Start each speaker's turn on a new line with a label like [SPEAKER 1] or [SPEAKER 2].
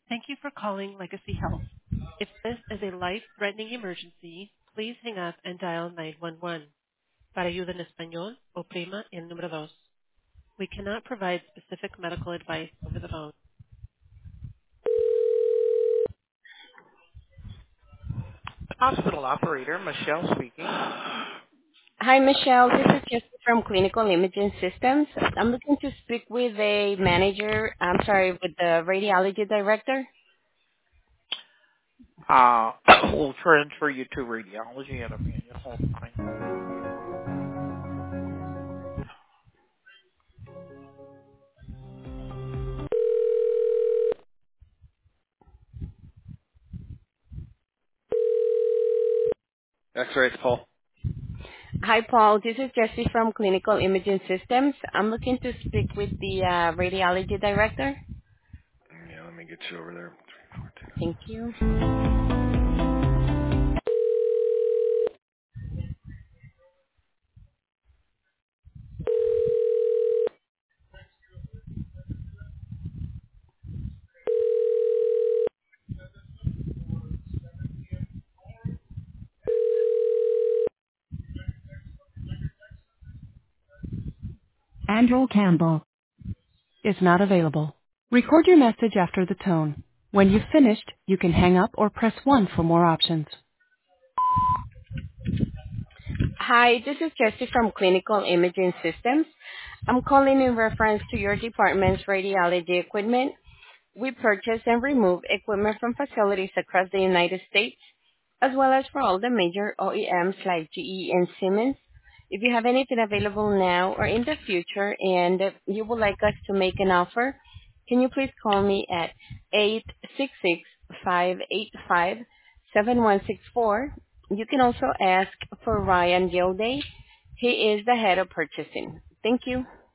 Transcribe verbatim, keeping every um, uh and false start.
[SPEAKER 1] Thank you for calling Legacy Health. If this is a life-threatening emergency, please hang up and dial nine one one. Para ayuda en español, oprima el número dos. We cannot provide specific medical advice over the phone. Hospital operator, Michelle speaking.
[SPEAKER 2] Hi, Michelle. This is Jessica from Clinical Imaging Systems. I'm looking to speak with a manager, I'm sorry, with the radiology director.
[SPEAKER 1] Uh, we'll transfer you to radiology at a minute. Hold on. X-rays, Paul.
[SPEAKER 2] Hi, Paul. This is Jessie from Clinical Imaging Systems. I'm looking to speak with the uh, radiology director.
[SPEAKER 3] Yeah, let me get you over there. Three, four, two.
[SPEAKER 2] Thank you.
[SPEAKER 1] Andrew Campbell is not available. Record your message after the tone. When you've finished, you can hang up or press one for more options.
[SPEAKER 2] Hi, this is Jessie from Clinical Imaging Systems. I'm calling in reference to your department's radiology equipment. We purchase and remove equipment from facilities across the United States, as well as for all the major O E Ms like G E and Siemens. If you have anything available now or in the future and you would like us to make an offer, can you please call me at eight six six, five eight five, seven one six four. You can also ask for Ryan Gilday. He is the head of purchasing. Thank you.